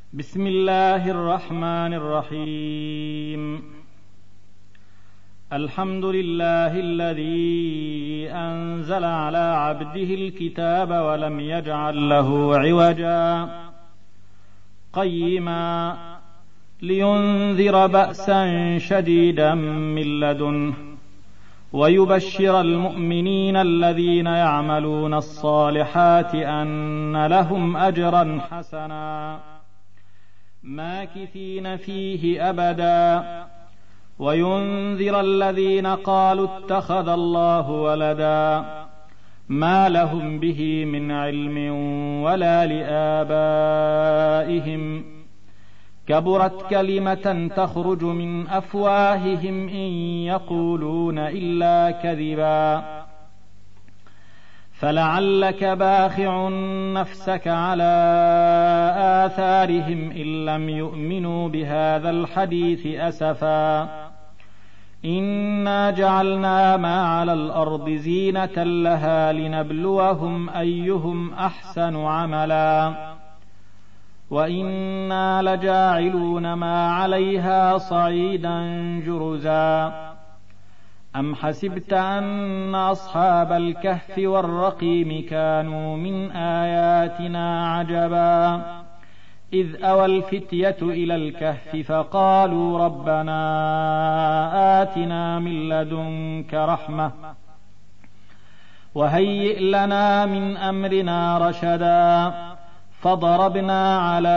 بسم الله الرحمن الرحيم. الحمد لله الذي أنزل على عبده الكتاب ولم يجعل له عوجا قيما لينذر بأسا شديدا من لدنه ويبشر المؤمنين الذين يعملون الصالحات أن لهم أجرا حسنا ماكثين فيه أبدا وينذر الذين قالوا اتخذ الله ولدا ما لهم به من علم ولا لآبائهم كبرت كلمة تخرج من أفواههم إن يقولون إلا كذبا فلعلك باخع نفسك على آثارهم إن لم يؤمنوا بهذا الحديث أسفا إنا جعلنا ما على الأرض زينة لها لنبلوهم أيهم أحسن عملا وإنا لجاعلون ما عليها صعيدا جرزا أم حسبت أن أصحاب الكهف والرقيم كانوا من آياتنا عجبا إذ أوى الفتية إلى الكهف فقالوا ربنا آتنا من لدنك رحمة وهيئ لنا من أمرنا رشدا فضربنا على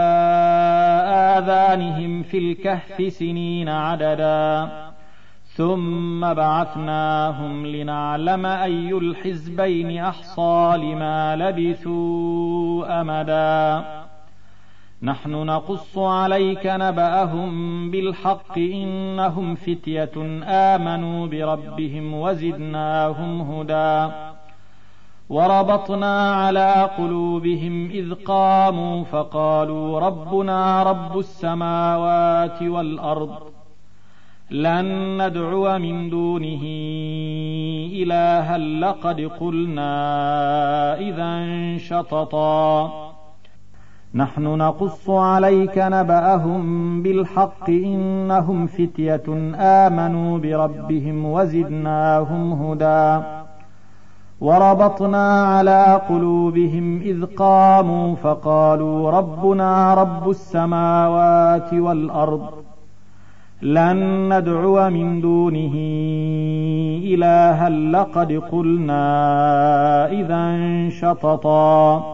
آذانهم في الكهف سنين عددا ثم بعثناهم لنعلم أي الحزبين أحصى لما لبثوا أمدا نحن نقص عليك نبأهم بالحق إنهم فتية آمنوا بربهم وزدناهم هدى وربطنا على قلوبهم إذ قاموا فقالوا ربنا رب السماوات والأرض لن ندعو من دونه إلها لقد قلنا إذا شططا نحن نقص عليك نبأهم بالحق إنهم فتية آمنوا بربهم وزدناهم هدى وربطنا على قلوبهم إذ قاموا فقالوا ربنا رب السماوات والأرض لن ندعو من دونه إلها لقد قلنا إذا شططا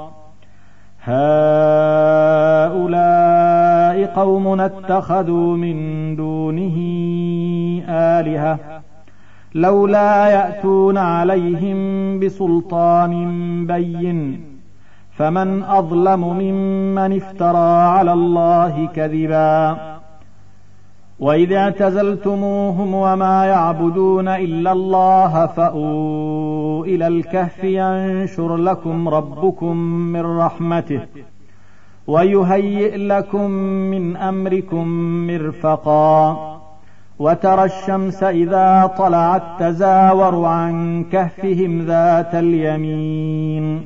هؤلاء قومنا اتخذوا من دونه آلهة لولا يأتون عليهم بسلطان بين فمن أظلم ممن افترى على الله كذبا وإذ اعتزلتموهم وما يعبدون إلا الله فأووا إلى الكهف ينشر لكم ربكم من رحمته ويهيئ لكم من أمركم مرفقا وترى الشمس إذا طلعت تزاور عن كهفهم ذات اليمين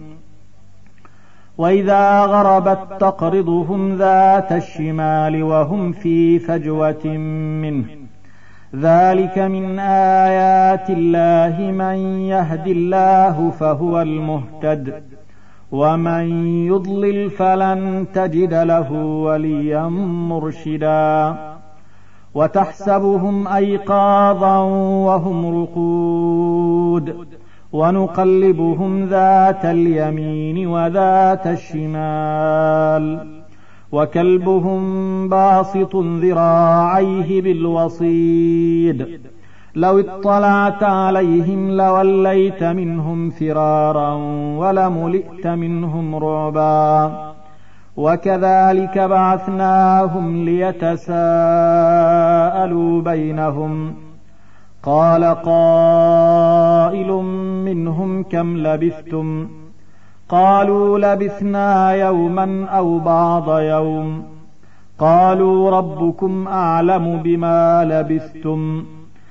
وإذا غربت تقرضهم ذات الشمال وهم في فجوة منه ذلك من آيات الله من يهد الله فهو المهتد ومن يضلل فلن تجد له وليا مرشدا وتحسبهم أيقاظا وهم رقود ونقلبهم ذات اليمين وذات الشمال وكلبهم باسط ذراعيه بالوصيد لو اطلعت عليهم لوليت منهم فرارا ولملئت منهم رعبا وكذلك بعثناهم ليتساءلوا بينهم قال قائل منهم كم لبثتم قالوا لبثنا يوما أو بعض يوم قالوا ربكم أعلم بما لبثتم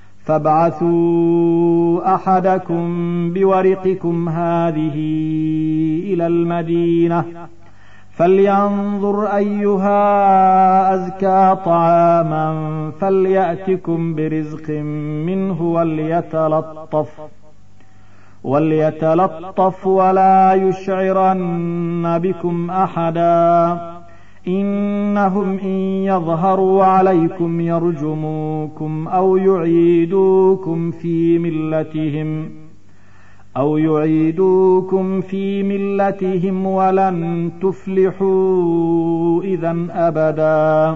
فابعثوا أحدكم بورقكم هذه إلى المدينة فلينظر أيها أزكى طعاما فليأتكم برزق منه وليتلطف ولا يشعرن بكم أحدا إنهم إن يظهروا عليكم يرجموكم أو يعيدوكم في ملتهم ولن تفلحوا إذا أبدا.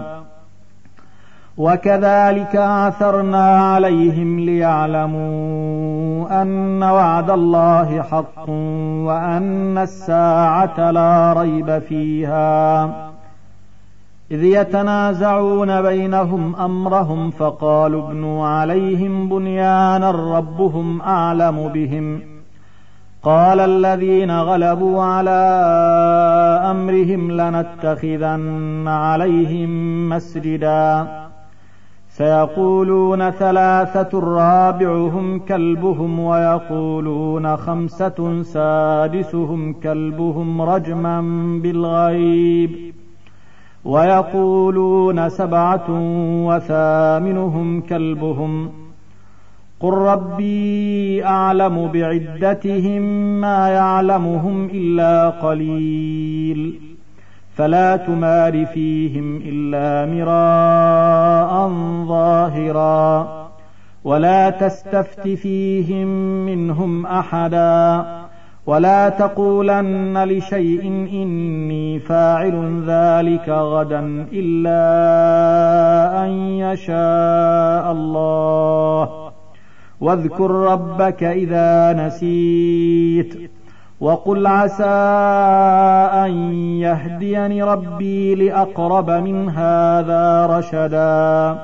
وكذلك عثرنا عليهم ليعلموا أن وعد الله حق وأن الساعة لا ريب فيها، إذ يتنازعون بينهم أمرهم فقالوا ابنوا عليهم بنيانا ربهم أعلم بهم. قال الذين غلبوا على أمرهم لنتخذن عليهم مسجدا سيقولون 3 رابعهم كلبهم ويقولون 5 سادسهم كلبهم رجما بالغيب ويقولون 7 وثامنهم كلبهم. قل ربي أعلم بعدتهم ما يعلمهم إلا قليل فلا تمار فيهم إلا مراء ظاهرا ولا تستفت فيهم منهم أحدا ولا تقولن لشيء إني فاعل ذلك غدا إلا أن يشاء الله واذكر ربك إذا نسيت وقل عسى أن يهديني ربي لأقرب من هذا رشدا.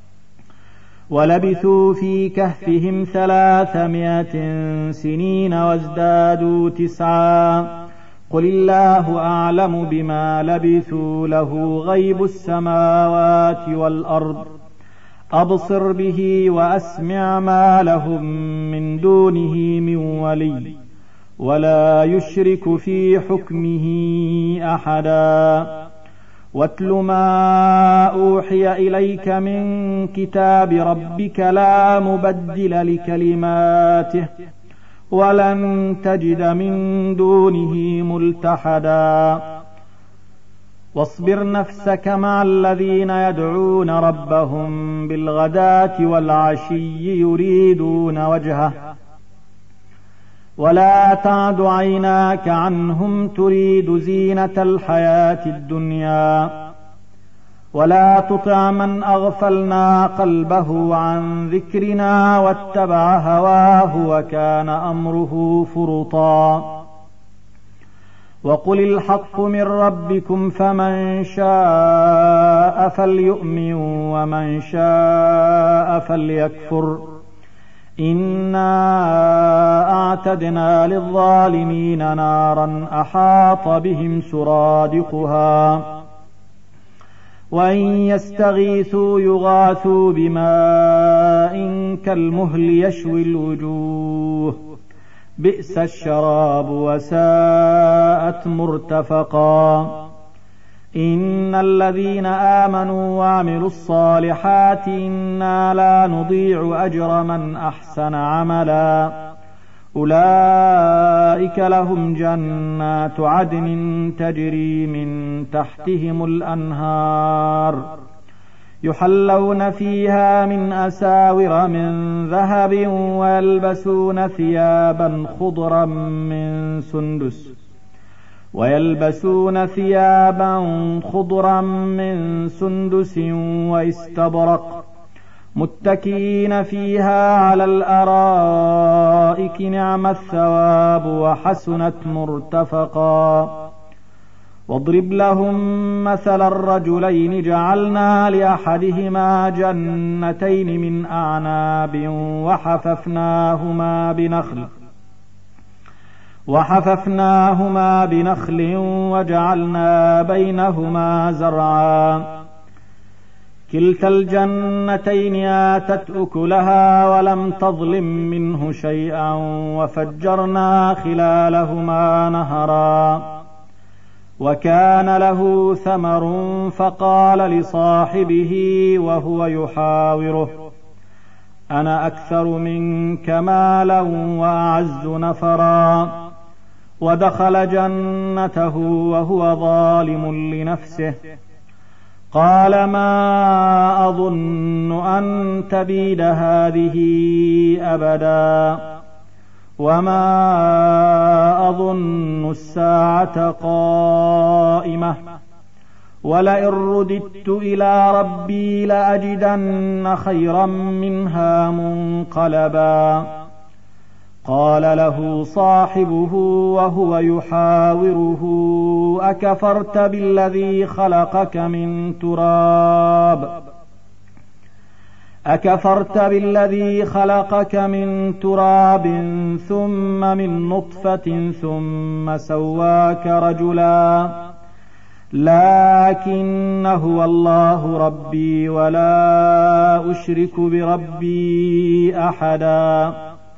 ولبثوا في كهفهم 300 سنين وازدادوا 9 قل الله أعلم بما لبثوا له غيب السماوات والأرض أبصر به وأسمع ما لهم من دونه من ولي ولا يشرك في حكمه أحدا. واتل ما أوحي إليك من كتاب ربك لا مبدل لكلماته ولن تجد من دونه ملتحدا. واصبر نفسك مع الذين يدعون ربهم بالغداة والعشي يريدون وجهه ولا تعد عيناك عنهم تريد زينة الحياة الدنيا ولا تطع من أغفلنا قلبه عن ذكرنا واتبع هواه وكان أمره فرطا. وقل الحق من ربكم فمن شاء فليؤمن ومن شاء فليكفر إنا أعتدنا للظالمين نارا أحاط بهم سرادقها وإن يستغيثوا يغاثوا بماء كالمهل يشوي الوجوه بئس الشراب وساءت مرتفقا. إن الذين آمنوا وعملوا الصالحات إنا لا نضيع أجر من أحسن عملا أولئك لهم جنات عدن تجري من تحتهم الأنهار يحلون فيها من أساور من ذهب ويلبسون ثيابا خضرا من سندس واستبرق متكئين فيها على الأرائك نعم الثواب وحسنت مرتفقا. واضرب لهم مثل الرجلين جعلنا لأحدهما جنتين من أعناب وحففناهما بنخل وجعلنا بينهما زرعا كلتا الجنتين آتت أكلها ولم تظلم منه شيئا وفجرنا خلالهما نهرا وكان له ثمر فقال لصاحبه وهو يحاوره: أنا أكثر منك مالا وأعز نفرا. ودخل جنته وهو ظالم لنفسه. قال: ما أظن أن تبيد هذه أبدا، وما أظن الساعة قائمة، ولئن رددت إلى ربي لأجدن خيرا منها منقلبا. قال له صاحبه وهو يحاوره: أكفرت بالذي خلقك من تراب ثم من نطفة ثم سواك رجلا؟ لكن هو الله ربي ولا أشرك بربي أحدا.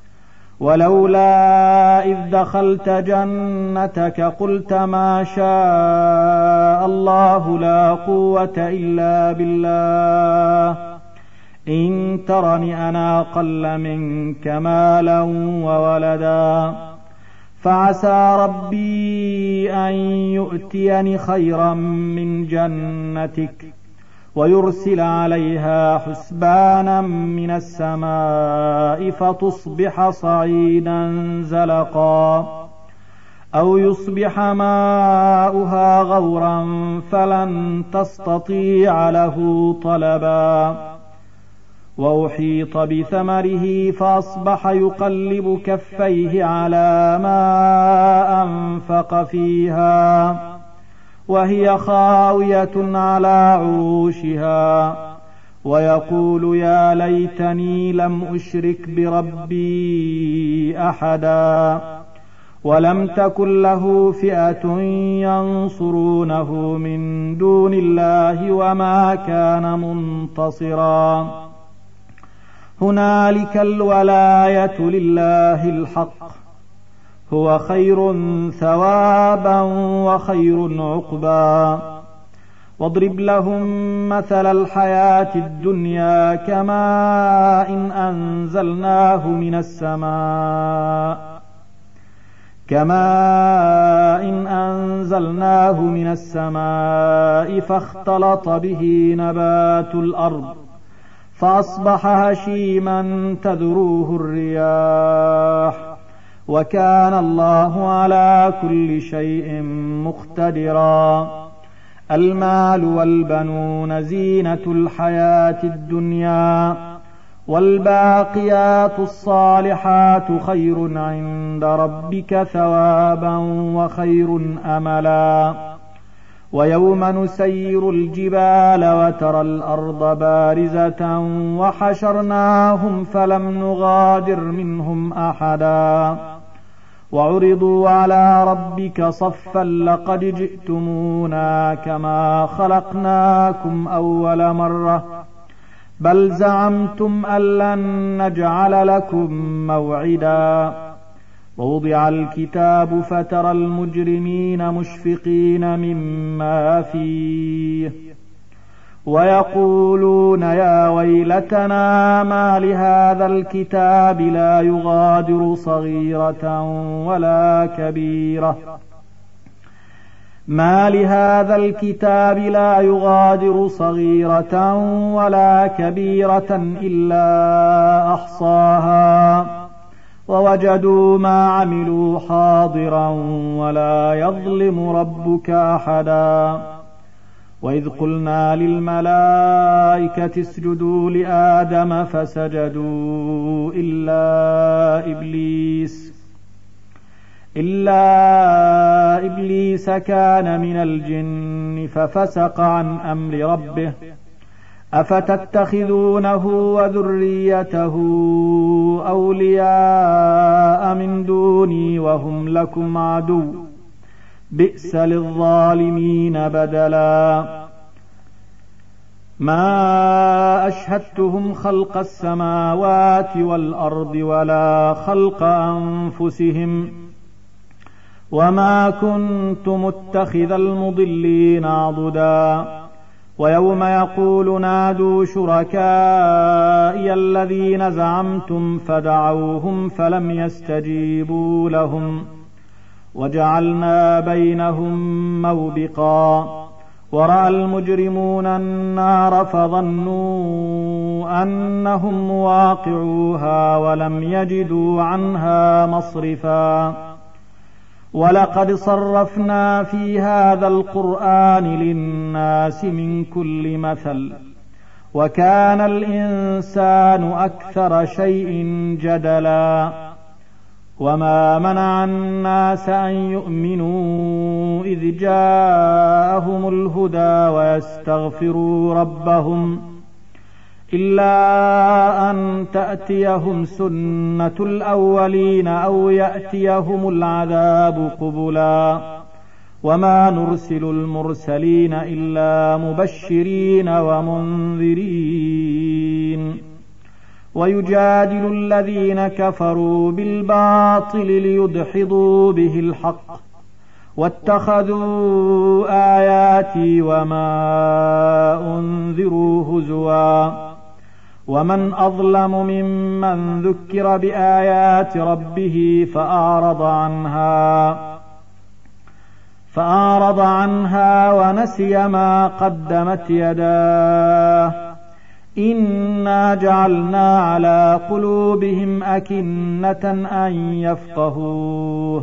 ولولا إذ دخلت جنتك قلت ما شاء الله لا قوة إلا بالله، إن ترني أنا أقل منك مالا وولدا. فعسى ربي أن يؤتيني خيرا من جنتك ويرسل عليها حسبانا من السماء فتصبح صعيدا زلقا، أو يصبح ماؤها غورا فلن تستطيع له طلبا. وأحيط بثمره فأصبح يقلب كفيه على ما أنفق فيها وهي خاوية على عروشها، ويقول: يا ليتني لم أشرك بربي أحدا. ولم تكن له فئة ينصرونه من دون الله وما كان منتصرا. هنالك الولاية لله الحق، هو خير ثوابا وخير عقبا. واضرب لهم مثل الحياة الدنيا كماء أنزلناه من السماء فاختلط به نبات الأرض فأصبح هشيما تذروه الرياح، وكان الله على كل شيء مقتدرا. المال والبنون زينة الحياة الدنيا، والباقيات الصالحات خير عند ربك ثوابا وخير أملا. ويوم نسير الجبال وترى الأرض بارزة وحشرناهم فلم نغادر منهم أحدا، وعرضوا على ربك صفا لقد جئتمونا كما خلقناكم أول مرة بل زعمتم أن لن نجعل لكم موعدا. ووضع الكتاب فترى المجرمين مشفقين مما فيه ويقولون: يا ويلتنا ما لهذا الكتاب لا يغادر صغيرة ولا كبيرة إلا أحصاها ووجدوا ما عملوا حاضرا ولا يظلم ربك أحدا. وإذ قلنا للملائكة اسجدوا لآدم فسجدوا إلا إبليس كان من الجن ففسق عن أمر ربه. أفتتخذونه وذريته أولياء من دوني وهم لكم عدو بئس للظالمين بدلا. ما أشهدتهم خلق السماوات والأرض ولا خلق أنفسهم وما كنت متخذ المضلين عضدا ويوم يقول نادوا شركائي الذين زعمتم فدعوهم فلم يستجيبوا لهم وجعلنا بينهم موبقا ورأى المجرمون النار فظنوا أنهم مواقعوها ولم يجدوا عنها مصرفا ولقد صرفنا في هذا القرآن للناس من كل مثل وكان الإنسان أكثر شيء جدلا وما منع الناس أن يؤمنوا إذ جاءهم الهدى ويستغفروا ربهم إلا أن تأتيهم سنة الأولين أو يأتيهم العذاب قبلا وما نرسل المرسلين إلا مبشرين ومنذرين ويجادل الذين كفروا بالباطل ليدحضوا به الحق واتخذوا آياتي وما أنذروا هزوا ومن أظلم ممن ذكر بآيات ربه فأعرض عنها ونسي ما قدمت يداه إنا جعلنا على قلوبهم أكنة أن يفقهوه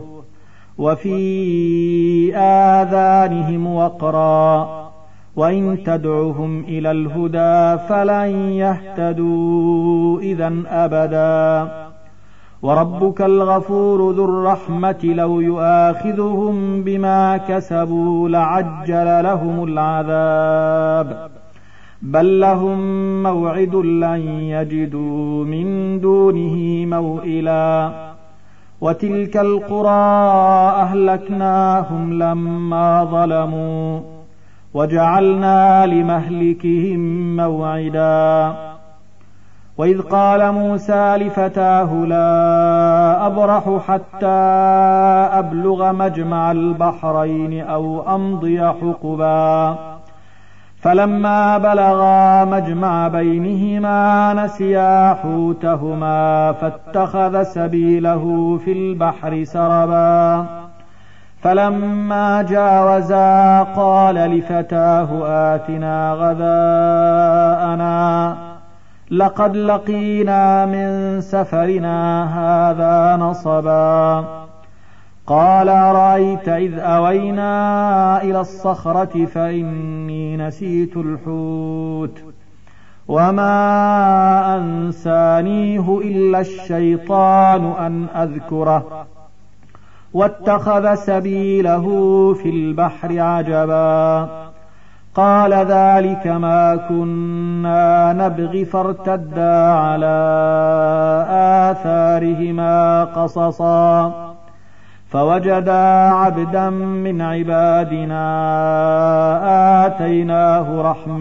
وفي آذانهم وقرا وإن تدعهم إلى الهدى فلن يهتدوا إذا أبدا وربك الغفور ذو الرحمة لو يؤاخذهم بما كسبوا لعجل لهم العذاب بل لهم موعد لن يجدوا من دونه موئلا وتلك القرى أهلكناهم لما ظلموا وجعلنا لمهلكهم موعدا وإذ قال موسى لفتاه لا أبرح حتى أبلغ مجمع البحرين أو أمضي حقبا فلما بلغا مجمع بينهما نسيا حوتهما فاتخذ سبيله في البحر سربا فلما جاوزا قال لفتاه آتنا غداءنا لقد لقينا من سفرنا هذا نصبا قال أرأيت إذ أوينا إلى الصخرة فإني نسيت الحوت وما أنسانيه إلا الشيطان أن أذكره واتخذ سبيله في البحر عجبا قال ذلك ما كنا نبغي فارتدا على آثارهما قصصا فوجدا عبدا من عبادنا آتيناه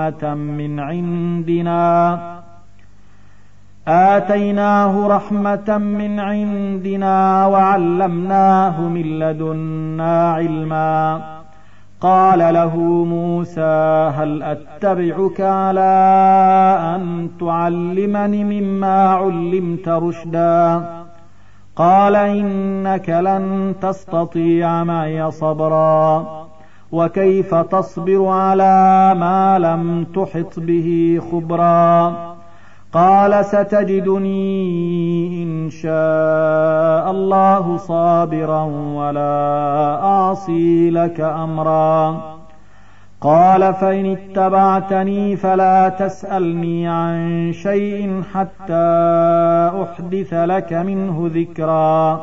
رحمة من عندنا وعلمناه من لدنا علما قال له موسى هل أتبعك على أن تعلمني مما علمت رشدا قال إنك لن تستطيع معي صبرا وكيف تصبر على ما لم تحط به خبرا قال ستجدني إن شاء الله صابرا ولا أعصي لك أمرا قال فإن اتبعتني فلا تسألني عن شيء حتى أحدث لك منه ذكرا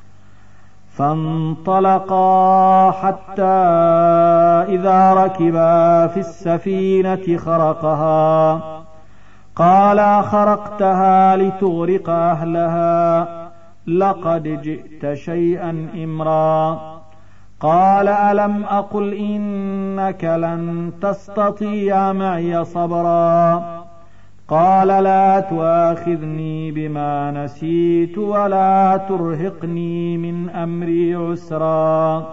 فانطلقا حتى إذا ركبا في السفينة خرقها قال أخرقتها لتغرق أهلها لقد جئت شيئا إمرا قال ألم أقل إنك لن تستطيع معي صبرا قال لا تؤاخذني بما نسيت ولا ترهقني من أمري عسرا.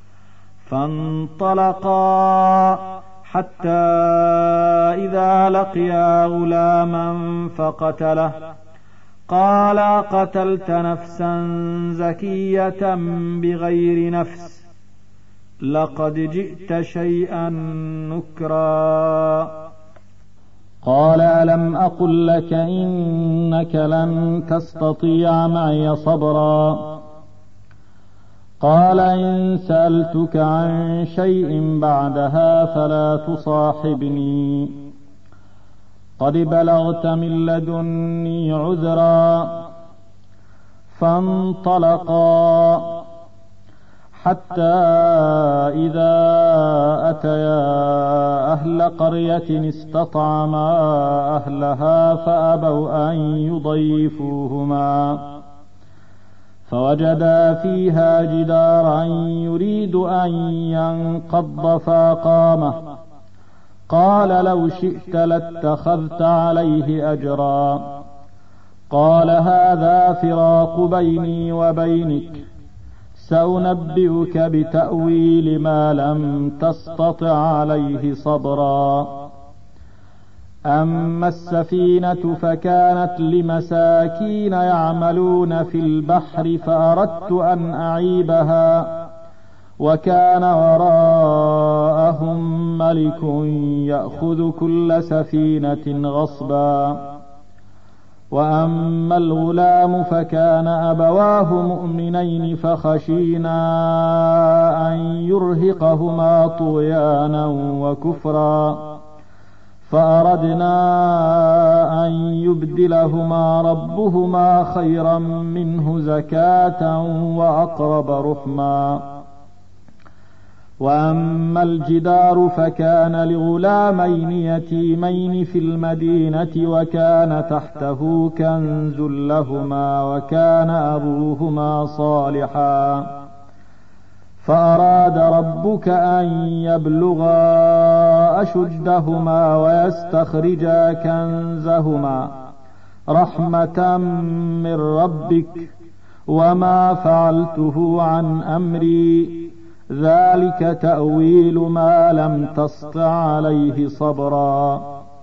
فانطلقا حتى إذا لقيا غلاما فقتله قال قتلت نفسا زكية بغير نفس لقد جئت شيئا نكرا. قال ألم أقل لك إنك لن تستطيع معي صبرا. قال إن سألتك عن شيء بعدها فلا تصاحبني قد بلغت من لدني عذرا. فانطلقا حتى إذا أتيا أهل قرية استطعما أهلها فأبوا أن يضيفوهما فوجدا فيها جدارا يريد أن ينقض فأقامه. قال لو شئت لاتخذت عليه أجرا. قال هذا فراق بيني وبينك سأنبئك بتأويل ما لم تستطع عليه صبرا. أما السفينة فكانت لمساكين يعملون في البحر فأردت أن أعيبها وكان وراءهم ملك يأخذ كل سفينة غصبا. وأما الغلام فكان أبواه مؤمنين فخشينا أن يرهقهما طغيانا وكفرا فأردنا أن يبدلهما ربهما خيرا منه زكاة وأقرب رحما. وأما الجدار فكان لغلامين يتيمين في المدينة وكان تحته كنز لهما وكان أبوهما صالحا فأراد ربك أن يبلغا أشدهما ويستخرجا كنزهما رحمة من ربك وما فعلته عن أمري ذلك تأويل ما لم تسطع عليه صبرا.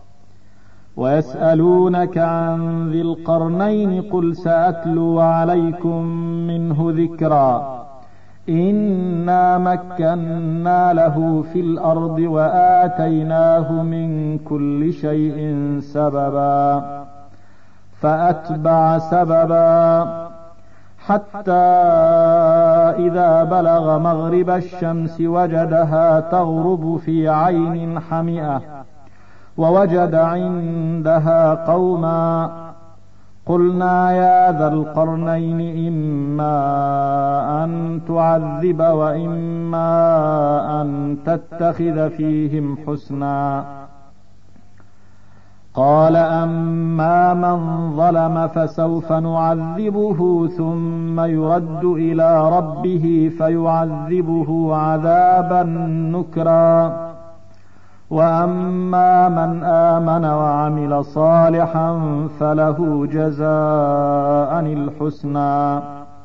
ويسألونك عن ذي القرنين قل سأتلو عليكم منه ذكرا. إنا مكنا له في الأرض وآتيناه من كل شيء سببا فأتبع سببا حتى إذا بلغ مغرب الشمس وجدها تغرب في عين حمئة ووجد عندها قوما قلنا يا ذا القرنين إما أن تعذب وإما أن تتخذ فيهم حسنا. قال أما من ظلم فسوف نعذبه ثم يرد إلى ربه فيعذبه عذابا نكرا. وأما من آمن وعمل صالحا فله جزاء الحسنى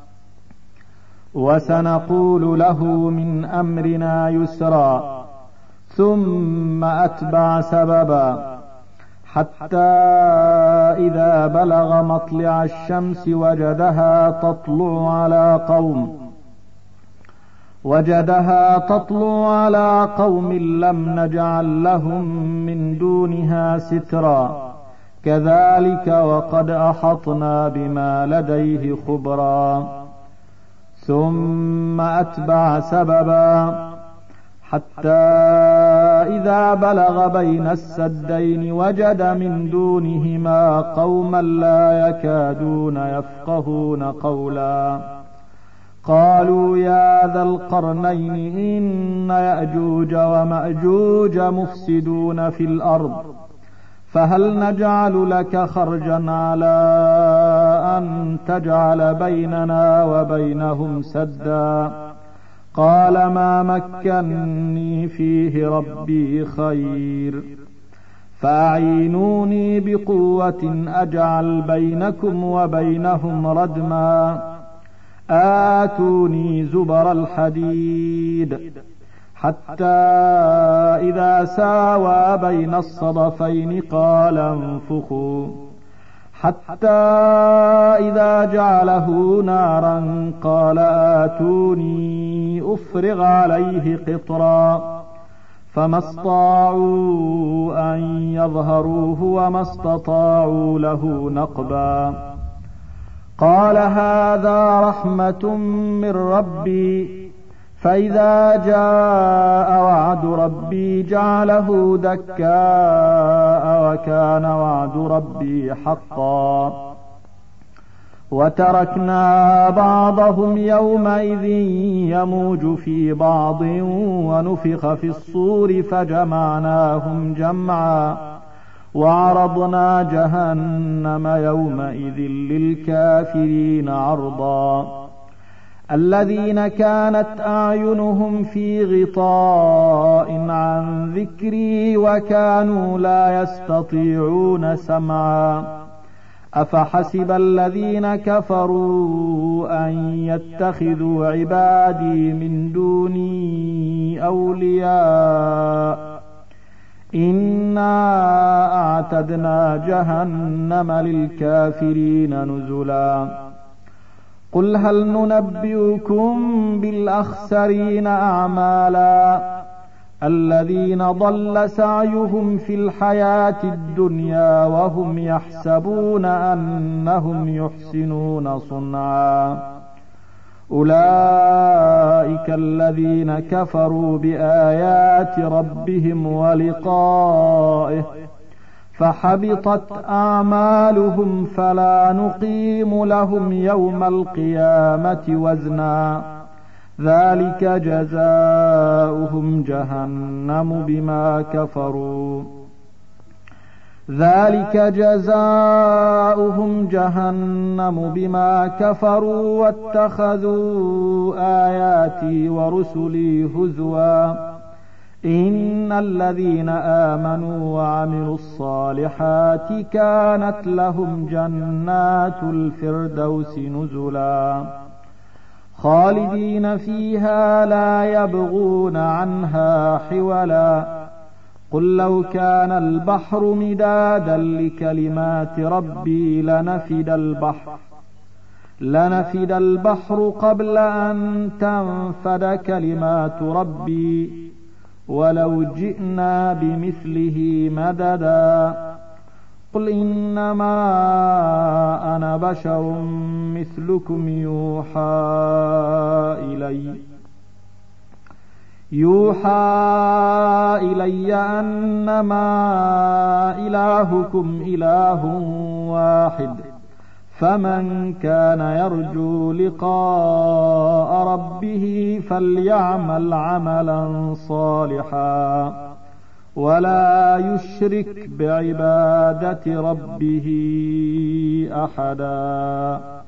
وسنقول له من أمرنا يسرا. ثم أتبع سببا حتى إذا بلغ مطلع الشمس وجدها تطلع على قوم لم نجعل لهم من دونها سترا كذلك وقد أحطنا بما لديه خبرا. ثم أتبع سببا حتى إذا بلغ بين السدين وجد من دونهما قوما لا يكادون يفقهون قولا. قالوا يا ذا القرنين إن يأجوج ومأجوج مفسدون في الأرض فهل نجعل لك خرجا على أن تجعل بيننا وبينهم سدا. قال ما مكنني فيه ربي خير فأعينوني بقوة أجعل بينكم وبينهم ردما آتوني زبر الحديد حتى إذا ساوى بين الصدفين قال انفخوا حتى إذا جعله نارا قال آتوني أفرغ عليه قطرا فما استطاعوا أن يظهروه وما استطاعوا له نقبا قال هذا رحمة من ربي فإذا جاء وعد ربي جعله دكاء وكان وعد ربي حقا وتركنا بعضهم يومئذ يموج في بعض ونفخ في الصور فجمعناهم جمعا وعرضنا جهنم يومئذ للكافرين عرضا الذين كانت أعينهم في غطاء عن ذكري وكانوا لا يستطيعون سمعا أفحسب الذين كفروا أن يتخذوا عبادي من دوني أولياء إنا أعتدنا جهنم للكافرين نزلا قل هل ننبئكم بالأخسرين أعمالا الذين ضل سعيهم في الحياة الدنيا وهم يحسبون أنهم يحسنون صنعا أولئك الذين كفروا بآيات ربهم ولقائه فحبطت أعمالهم فلا نقيم لهم يوم القيامة وزنا ذلك جزاؤهم جهنم بما كفروا واتخذوا آياتي ورسلي هزوا إن الذين آمنوا وعملوا الصالحات كانت لهم جنات الفردوس نزلا خالدين فيها لا يبغون عنها حولا قل لو كان البحر مدادا لكلمات ربي لنفد البحر قبل أن تنفد كلمات ربي ولو جئنا بمثله مددا قل إنما أنا بشر مثلكم يوحى إلي أنما إلهكم إله واحد فمن كان يرجو لقاء ربه فليعمل عملا صالحا ولا يشرك بعبادة ربه أحدا.